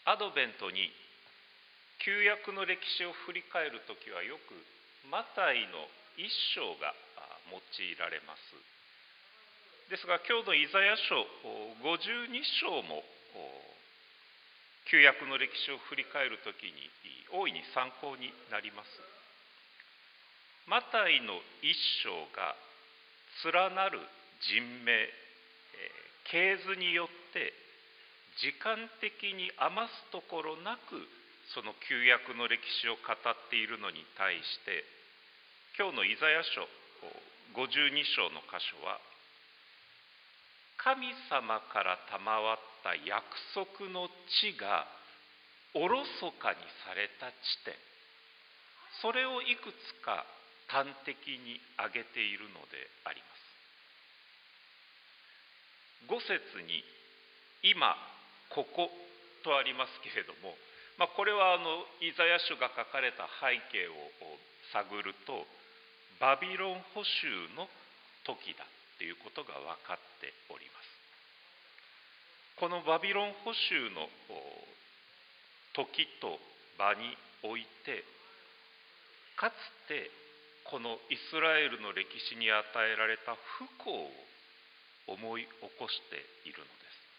アドベントに旧約の歴史を振り返るときはよくマタイの一章が用いられます。ですが今日のイザヤ書52章も旧約の歴史を振り返るときに大いに参考になります。マタイの一章が連なる人名、系図によって時間的に余すところなくその旧約の歴史を語っているのに対して、今日のイザヤ書52章の箇所は神様から賜った約束の地がおろそかにされた地点、それをいくつか端的に挙げているのであります。5節に今こことありますけれども、これはイザヤ書が書かれた背景を探るとバビロン捕囚の時だということが分かっております。このバビロン捕囚の時と場において、かつてこのイスラエルの歴史に与えられた不幸を思い起こしているのです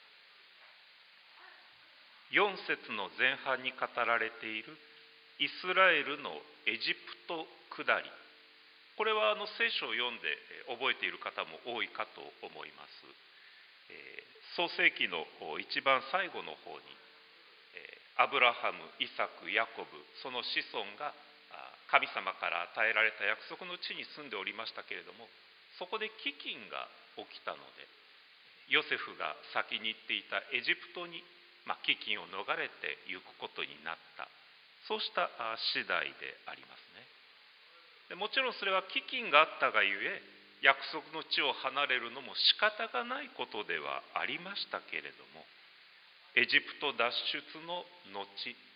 。4節の前半に語られているイスラエルのエジプト下り、これは聖書を読んで覚えている方も多いかと思います。創世記の一番最後の方にアブラハム、イサク、ヤコブ、その子孫が神様から与えられた約束の地に住んでおりましたけれども、そこで飢饉が起きたので、ヨセフが先に行っていたエジプトに飢饉を逃れて行くことになった、そうした次第でありますね。もちろんそれは飢饉があったがゆえ、約束の地を離れるのも仕方がないことではありましたけれども、エジプト脱出の後、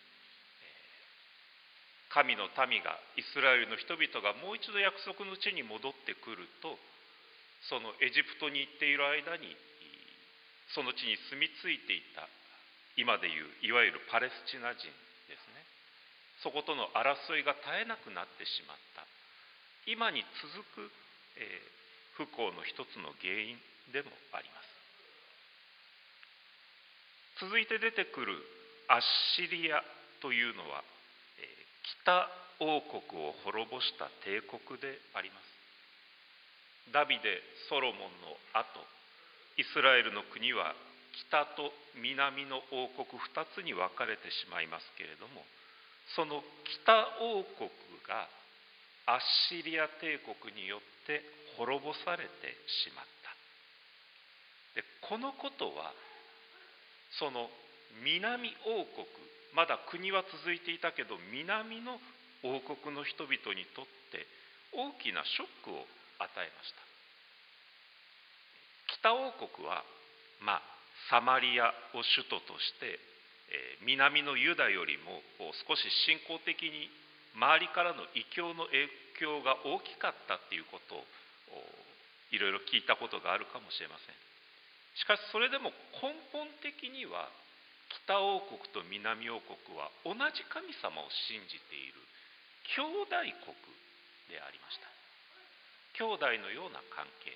神の民が、イスラエルの人々がもう一度約束の地に戻ってくると、そのエジプトに行っている間にその地に住み着いていた今でいういわゆるパレスチナ人ですね、そことの争いが絶えなくなってしまった、今に続く不幸の一つの原因でもあります。続いて出てくるアッシリアというのは北王国を滅ぼした帝国であります。ダビデ、ソロモンの後、イスラエルの国は北と南の王国2つに分かれてしまいますけれども、その北王国がアッシリア帝国によって滅ぼされてしまった。で、このことはその南王国、まだ国は続いていたけど南の王国の人々にとって大きなショックを与えました。北王国はサマリアを首都として南のユダよりも少し信仰的に周りからの異教の影響が大きかったっていうことをいろいろ聞いたことがあるかもしれません。しかしそれでも根本的には北王国と南王国は同じ神様を信じている兄弟国でありました。兄弟のような関係、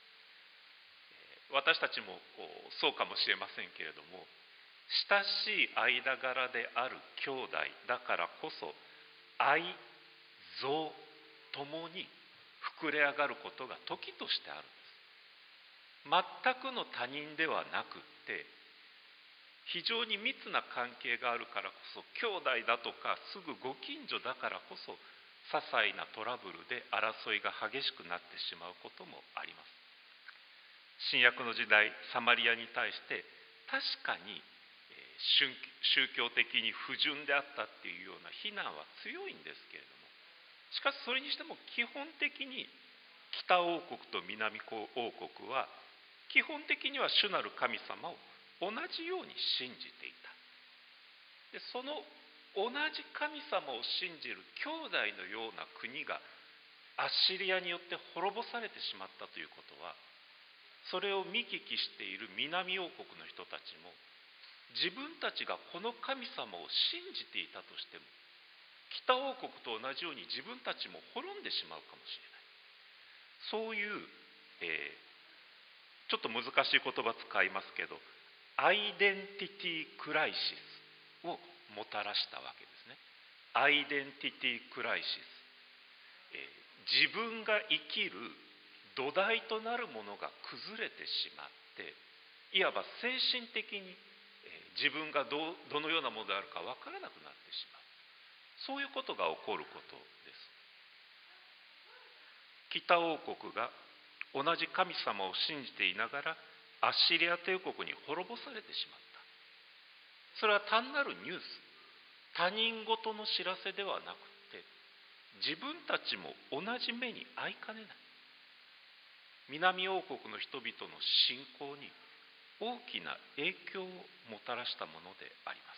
私たちもそうかもしれませんけれども、親しい間柄である兄弟だからこそ愛憎ともに膨れ上がることが時としてあるんです。全くの他人ではなくって非常に密な関係があるからこそ、兄弟だとかすぐご近所だからこそ些細なトラブルで争いが激しくなってしまうこともあります。新約の時代、サマリアに対して確かに宗教的に不純であったっていうような非難は強いんですけれども、しかしそれにしても基本的に北王国と南王国は基本的には主なる神様を同じように信じていた。で、その同じ神様を信じる兄弟のような国がアッシリアによって滅ぼされてしまったということは、それを見聞きしている南王国の人たちも自分たちがこの神様を信じていたとしても、北王国と同じように自分たちも滅んでしまうかもしれない。そういう、ちょっと難しい言葉使いますけど、アイデンティティクライシスをもたらしたわけですね。アイデンティティクライシス、自分が生きる土台となるものが崩れてしまって、いわば精神的に自分がどのようなものであるか分からなくなってしまう、そういうことが起こることです。北王国が同じ神様を信じていながらアッシリア帝国に滅ぼされてしまった。それは単なるニュース、他人事の知らせではなくて、自分たちも同じ目に遭いかねない、南王国の人々の信仰に大きな影響をもたらしたものであります。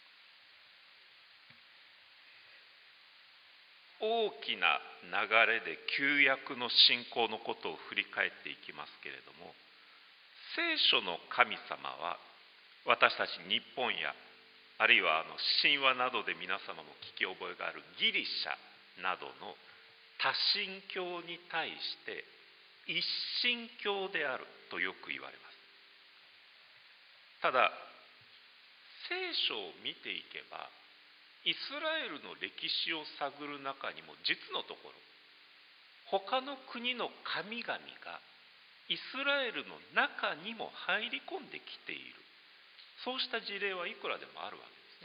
大きな流れで旧約の信仰のことを振り返っていきますけれども、聖書の神様は私たち日本やあるいは神話などで皆様も聞き覚えがあるギリシャなどの多神教に対して一神教であるとよく言われます。ただ聖書を見ていけば、イスラエルの歴史を探る中にも実のところ他の国の神々がイスラエルの中にも入り込んできている、そうした事例はいくらでもあるわけですね。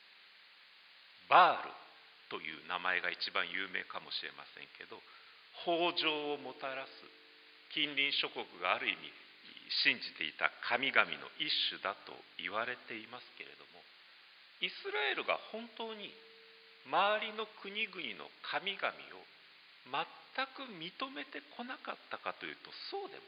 バールという名前が一番有名かもしれませんけど、豊穣をもたらす近隣諸国がある意味信じていた神々の一種だと言われていますけれども、イスラエルが本当に周りの国々の神々を全く認めてこなかったかというとそうでもない。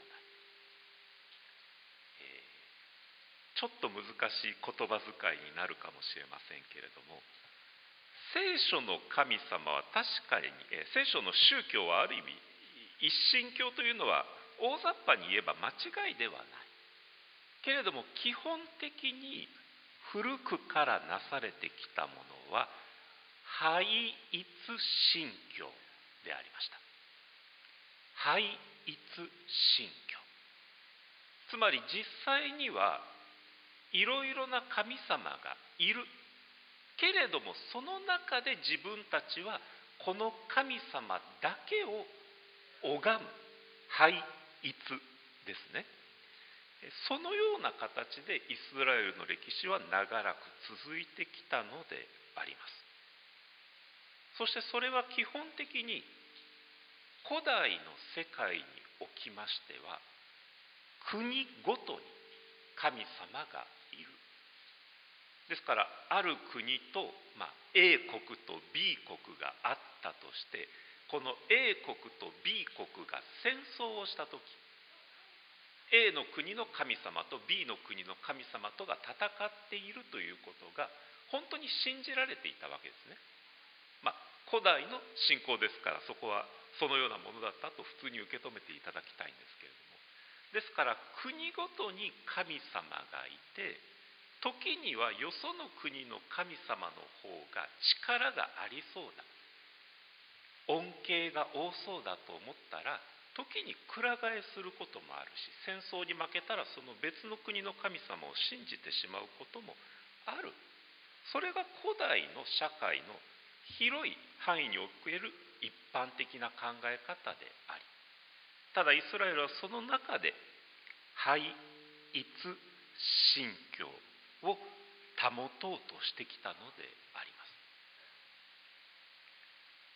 ちょっと難しい言葉遣いになるかもしれませんけれども、聖書の神様は確かに、聖書の宗教はある意味一神教というのは大雑把に言えば間違いではないけれども、基本的に古くからなされてきたものは廃一神教でありました。廃一神教、つまり実際にはいろいろな神様がいるけれども、その中で自分たちはこの神様だけを拝む廃一ですね。そのような形でイスラエルの歴史は長らく続いてきたのであります。そしてそれは基本的に古代の世界におきましては国ごとに神様がいる。ですからある国と、A 国と B 国があったとして、この A 国と B 国が戦争をしたとき、A の国の神様と B の国の神様とが戦っているということが本当に信じられていたわけですね。古代の信仰ですから、そこはそのようなものだったと普通に受け止めていただきたいんですけれども、ですから国ごとに神様がいて、時にはよその国の神様の方が力がありそうだ、恩恵が多そうだと思ったら時にくら替えすることもあるし、戦争に負けたらその別の国の神様を信じてしまうこともある。それが古代の社会の広い範囲における一般的な考え方であり、ただイスラエルはその中で廃一神教を保とうとしてきたのであります。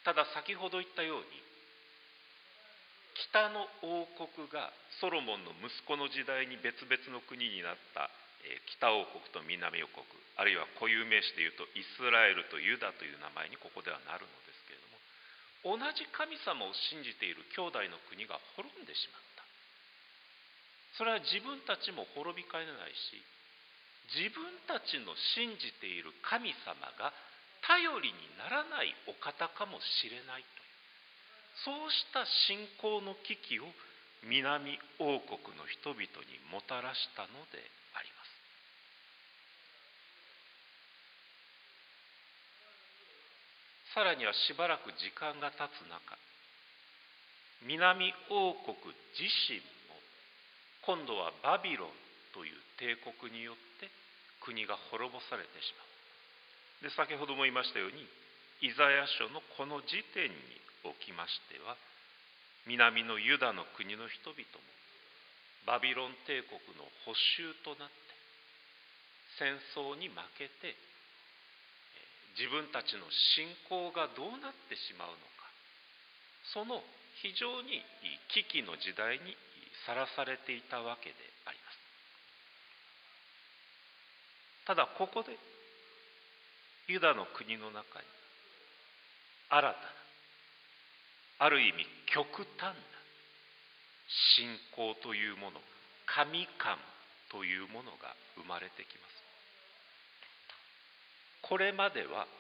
ただ先ほど言ったように、北の王国がソロモンの息子の時代に別々の国になった北王国と南王国、あるいは固有名詞でいうとイスラエルとユダという名前にここではなるのですけれども、同じ神様を信じている兄弟の国が滅んでしまった。それは自分たちも滅びかねないし、自分たちの信じている神様が頼りにならないお方かもしれないという、そうした信仰の危機を南王国の人々にもたらしたのであります。 さらにはしばらく時間が経つ中、南王国自身も今度はバビロンという帝国によって国が滅ぼされてしまう。で、先ほども言いましたように、イザヤ書のこの時点におきましては、南のユダの国の人々もバビロン帝国の捕囚となって戦争に負けて、自分たちの信仰がどうなってしまうのか、その非常に危機の時代にさらされていたわけであります。ただここでユダの国の中に新たな、ある意味極端な信仰というもの、神観というものが生まれてきます。これまでは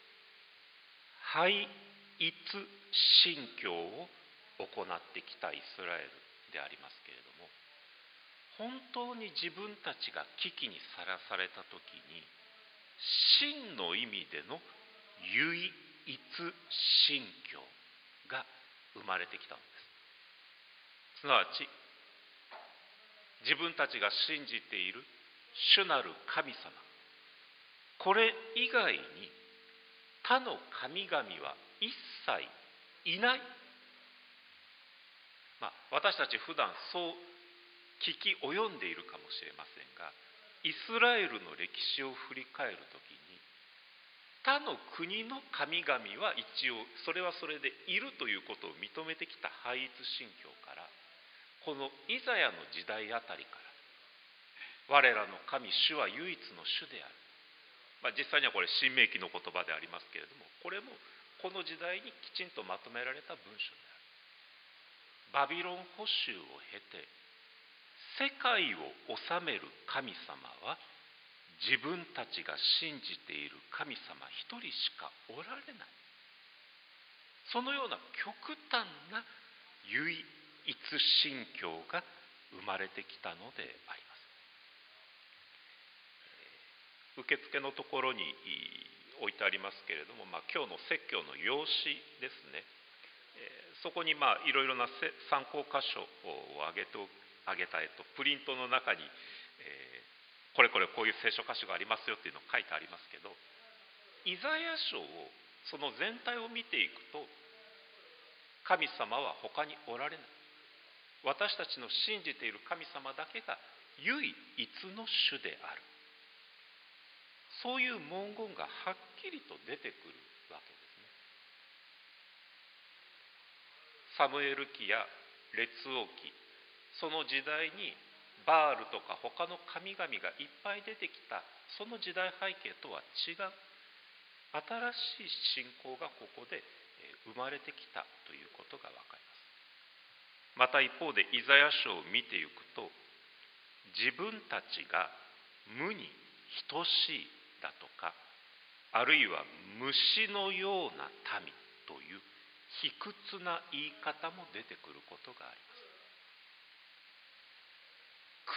拝一神教を行ってきたイスラエルでありますけれども、本当に自分たちが危機にさらされた時に、真の意味での唯一神教が生まれてきたのです。すなわち、自分たちが信じている主なる神様、これ以外に他の神々は一切いない。私たち普段そう聞き及んでいるかもしれませんが、イスラエルの歴史を振り返るときに、他の国の神々は一応それはそれでいるということを認めてきた拝一神教から、このイザヤの時代あたりから我らの神主は唯一の主である、実際にはこれ新明記の言葉でありますけれども、これもこの時代にきちんとまとめられた文書である。バビロン捕囚を経て世界を治める神様は自分たちが信じている神様一人しかおられない。そのような極端な唯一神教が生まれてきたのであります。受付のところに置いてありますけれども、今日の説教の用紙ですね、そこにいろいろな参考箇所を挙げたプリントの中に、これこういう聖書箇所がありますよっていうのを書いてありますけど、イザヤ書をその全体を見ていくと、神様は他におられない、私たちの信じている神様だけが唯一の主である、そういう文言がはっきりと出てくるわけですね。サムエル記や列王記、その時代にバールとか他の神々がいっぱい出てきた、その時代背景とは違う新しい信仰がここで生まれてきたということが分かります。また一方でイザヤ書を見ていくと、自分たちが無に等しいだとか、あるいは虫のような民という卑屈な言い方も出てくることがあります。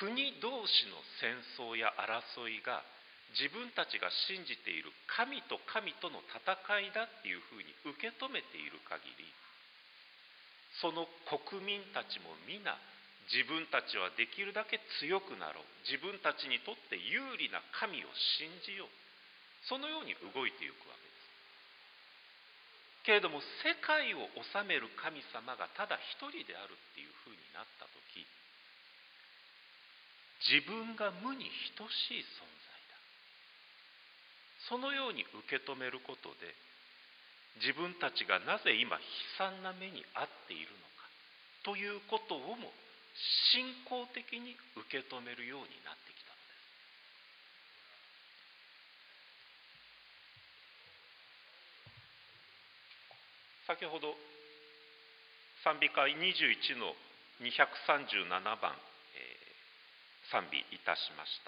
国同士の戦争や争いが自分たちが信じている神と神との戦いだっていうふうに受け止めている限り、その国民たちも皆自分たちはできるだけ強くなろう、自分たちにとって有利な神を信じよう、そのように動いていくわけです。けれども世界を治める神様がただ一人であるっていうふうになったとき、自分が無に等しい存在だ、そのように受け止めることで、自分たちがなぜ今悲惨な目に遭っているのかということをも信仰的に受け止めるようになってきたのです。先ほど賛美歌21の237番、賛美いたしました。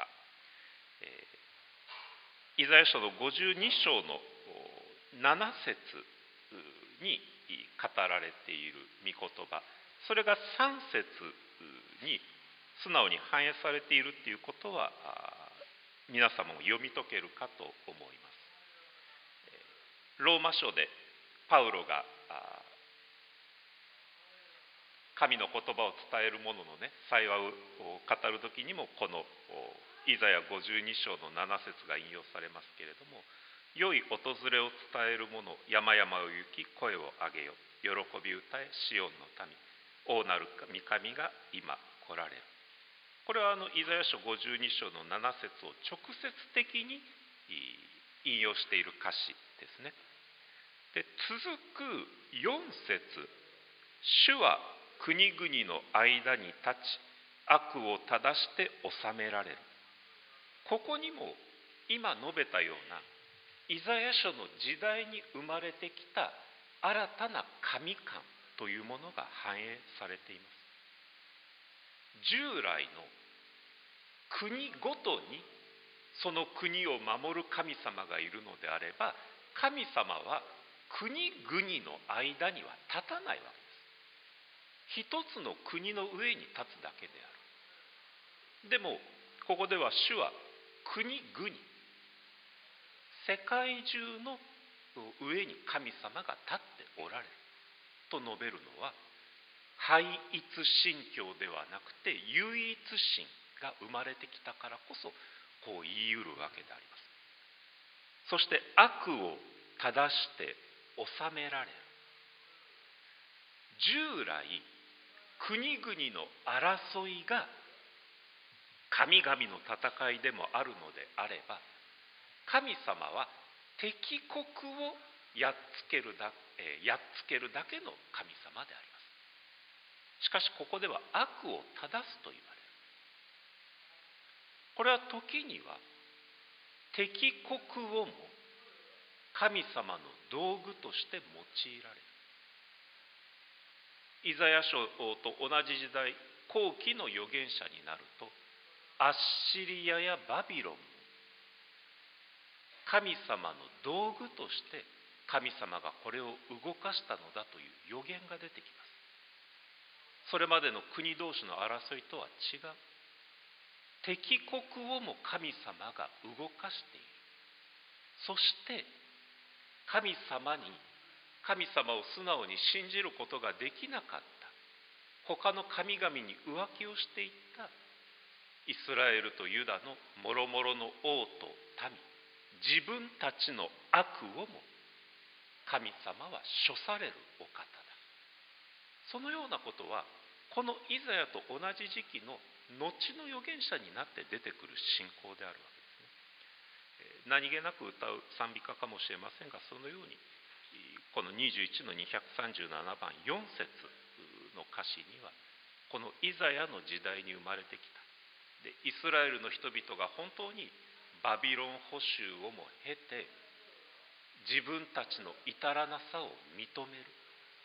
イザヤ書の52章の7節に語られている御言葉、それが3節に素直に反映されているということは皆様も読み解けるかと思います。 ローマ書でパウロが神の言葉を伝える者のね幸いを語る時にもこのイザヤ52章の7節が引用されますけれども、良い訪れを伝える者、山々を行き声を上げよ、喜び歌えシオンの民、王なる御神が今来られる。これはイザヤ書52章の7節を直接的に引用している歌詞ですね。で、続く4節、主は国々の間に立ち悪を正して治められる。ここにも今述べたようなイザヤ書の時代に生まれてきた新たな神観というものが反映されています。従来の国ごとにその国を守る神様がいるのであれば、神様は国々の間には立たないわけです。一つの国の上に立つだけである。でもここでは主は国々、世界中の上に神様が立っておられると述べるのは、配一神教ではなくて唯一神が生まれてきたからこそこう言い得るわけであります。そして悪を正して治められる。従来国々の争いが神々の戦いでもあるのであれば、神様は敵国をやっつけるだけの神様であります。しかしここでは悪を正すと言われる。これは時には敵国をも神様の道具として用いられる。イザヤ書と同じ時代、後期の預言者になると、アッシリアやバビロンも神様の道具として神様がこれを動かしたのだという予言が出てきます。それまでの国同士の争いとは違う。敵国をも神様が動かしている。そして神様を素直に信じることができなかった他の神々に浮気をしていったイスラエルとユダのもろもろの王と民、自分たちの悪をも神様は処されるお方だ。そのようなことはこのイザヤと同じ時期の後の預言者になって出てくる信仰であるわけですね。何気なく歌う賛美歌かもしれませんが、そのようにこの21の237番4節の歌詞には、このイザヤの時代に生まれてきたでイスラエルの人々が本当にバビロン捕囚をも経て自分たちの至らなさを認める、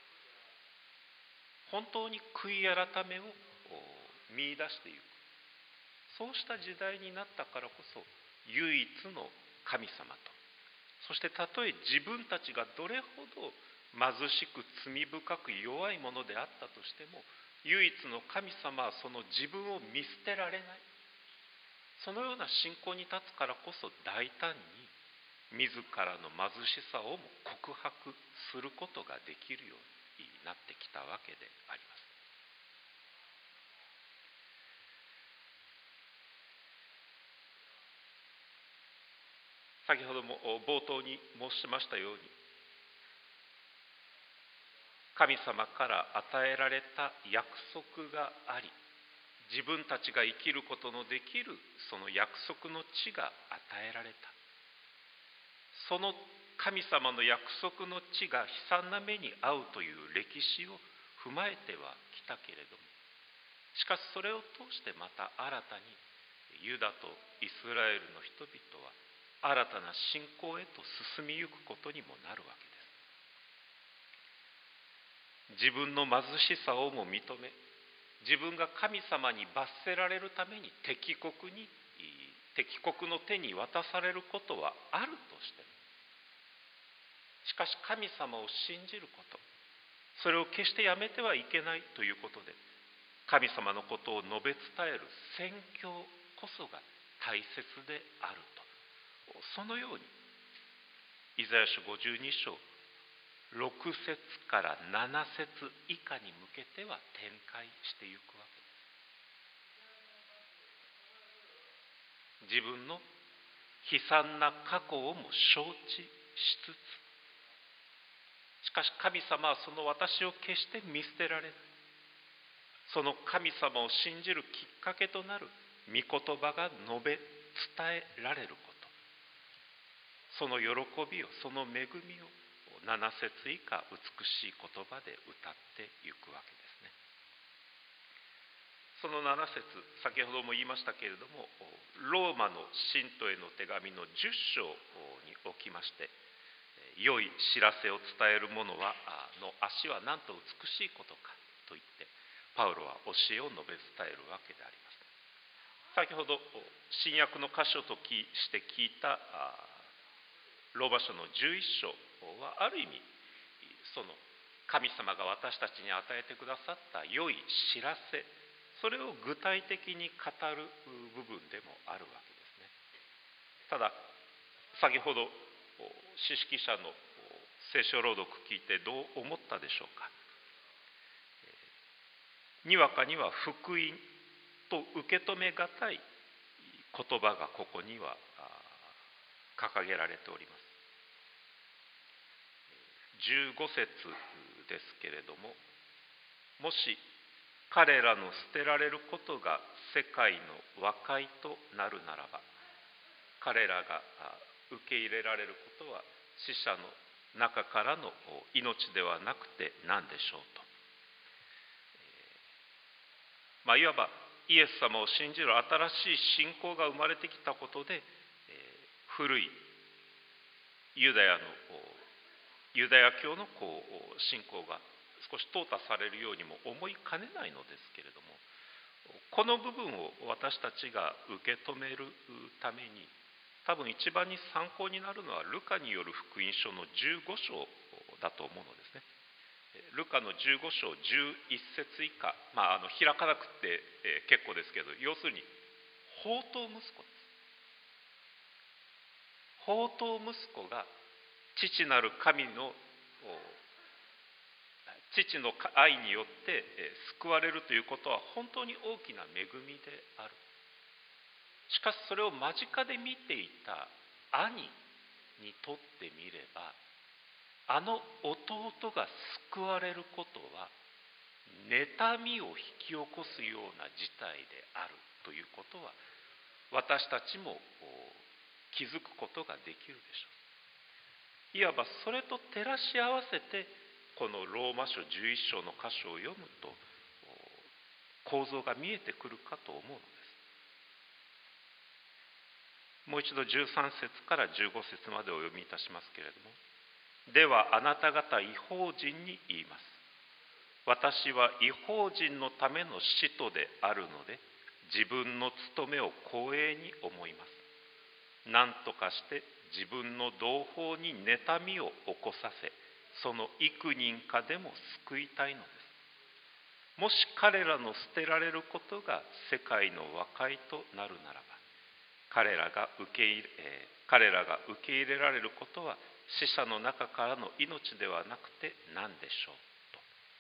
本当に悔い改めを見出していく、そうした時代になったからこそ唯一の神様と、そしてたとえ自分たちがどれほど貧しく罪深く弱いものであったとしても、唯一の神様はその自分を見捨てられない。そのような信仰に立つからこそ大胆に自らの貧しさをも告白することができるようになってきたわけであります。先ほども冒頭に申しましたように、神様から与えられた約束があり、自分たちが生きることのできるその約束の地が与えられた。その神様の約束の地が悲惨な目に遭うという歴史を踏まえてはきたけれども、しかしそれを通してまた新たにユダとイスラエルの人々は新たな信仰へと進みゆくことにもなるわけです。自分の貧しさをも認め、自分が神様に罰せられるために敵国の手に渡されることはあるとしても、しかし神様を信じること、それを決してやめてはいけないということで、神様のことを述べ伝える宣教こそが大切であると、そのようにイザヤ書52章6節から7節以下に向けては展開していくわけです。自分の悲惨な過去をも承知しつつ、しかし神様はその私を決して見捨てられない。その神様を信じるきっかけとなる御言葉が述べ伝えられること、その喜びを、その恵みを7節以下美しい言葉で歌っていくわけですね。その7節、先ほども言いましたけれども、ローマの信徒への手紙の10章におきまして、良い知らせを伝える者の足はなんと美しいことかと言って、パウロは教えを述べ伝えるわけであります。先ほど新約の箇所として聞いたローマ書の11章は、ある意味その神様が私たちに与えてくださった良い知らせ、それを具体的に語る部分でもあるわけですね。ただ先ほど詩式者の聖書朗読聞いてどう思ったでしょうか。にわかには福音と受け止めがたい言葉がここには掲げられております。15節ですけれども、もし彼らの捨てられることが世界の和解となるならば、彼らが受け入れられることは死者の中からの命ではなくて何でしょうと。いわばイエス様を信じる新しい信仰が生まれてきたことで、古いユダヤ教の信仰が少し淘汰されるようにも思いかねないのですけれども、この部分を私たちが受け止めるために、多分一番に参考になるのはルカによる福音書の15章だと思うのですね。ルカの15章11節以下、開かなくて結構ですけど、要するに放蕩息子です。放蕩息子が父なる神の父の愛によって救われるということは本当に大きな恵みである。しかしそれを間近で見ていた兄にとってみれば、あの弟が救われることは妬みを引き起こすような事態であるということは、私たちも気づくことができるでしょう。いわばそれと照らし合わせて、このローマ書11章の箇所を読むと構造が見えてくるかと思うのです。もう一度13節から15節までお読みいたしますけれども、ではあなた方異邦人に言います。私は異邦人のための使徒であるので、自分の務めを光栄に思います。何とかして自分の同胞に妬みを起こさせ、その幾人かでも救いたいのです。もし彼らの捨てられることが世界の和解となるならば、彼らが受け入れられることは死者の中からの命ではなくて何でしょうと。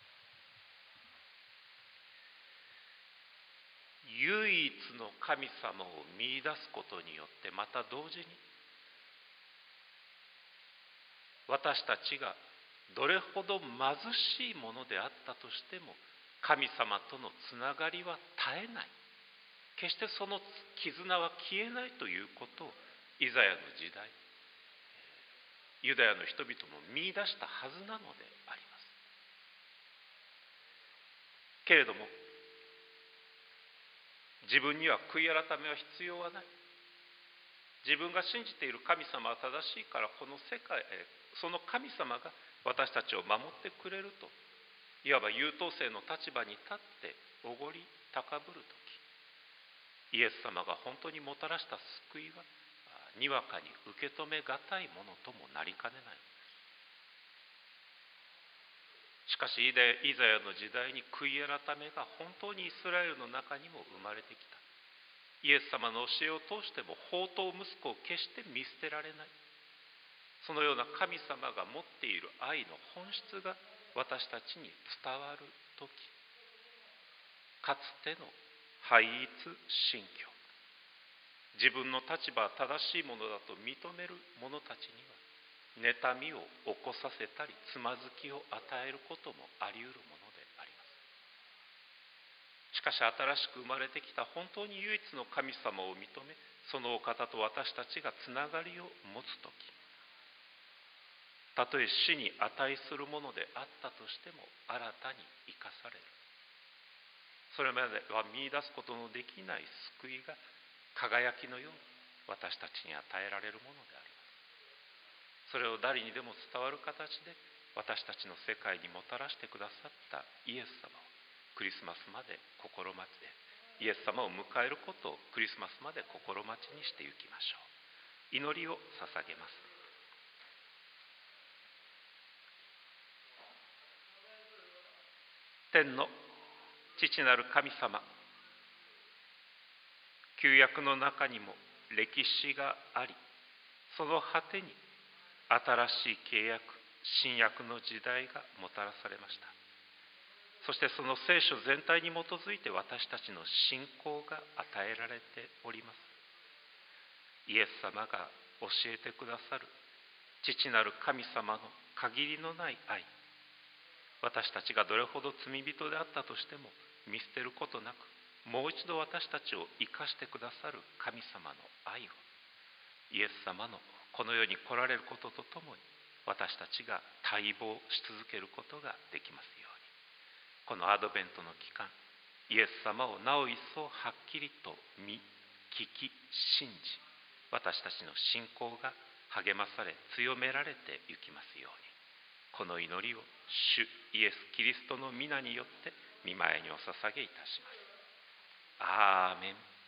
唯一の神様を見出すことによって、また同時に私たちがどれほど貧しいものであったとしても、神様とのつながりは絶えない、決してその絆は消えないということをイザヤの時代、ユダヤの人々も見出したはずなのであります。けれども自分には悔い改めは必要はない。自分が信じている神様は正しいから、この世界、その神様が私たちを守ってくれると、いわば優等生の立場に立っておごり高ぶるとき、イエス様が本当にもたらした救いはにわかに受け止めがたいものともなりかねないのです。しかしイザヤの時代に悔い改めが本当にイスラエルの中にも生まれてきた。イエス様の教えを通しても放蕩息子を決して見捨てられない。 そのような神様が持っている愛の本質が私たちに伝わるとき、かつての拝謁信教、自分の立場は正しいものだと認める者たちには妬みを起こさせたりつまずきを与えることもあり得るものであります。しかし新しく生まれてきた本当に唯一の神様を認め、そのお方と私たちがつながりを持つとき、たとえ死に値するものであったとしても新たに生かされる。それまでは見出すことのできない救いが輝きのように私たちに与えられるものであります。それを誰にでも伝わる形で私たちの世界にもたらしてくださったイエス様をクリスマスまで心待ちで、イエス様を迎えることをクリスマスまで心待ちにしていきましょう。祈りを捧げます。天の父なる神様、旧約の中にも歴史があり、その果てに新しい契約、新約の時代がもたらされました。そしてその聖書全体に基づいて私たちの信仰が与えられております。イエス様が教えてくださる父なる神様の限りのない愛、私たちがどれほど罪人であったとしても見捨てることなく、もう一度私たちを生かしてくださる神様の愛を、イエス様のこの世に来られることとともに私たちが待望し続けることができますように、このアドベントの期間、イエス様をなお一層はっきりと見、聞き、信じ、私たちの信仰が励まされ強められていきますように、この祈りを主イエス・キリストの皆によって御前にお捧げいたします。アーメン。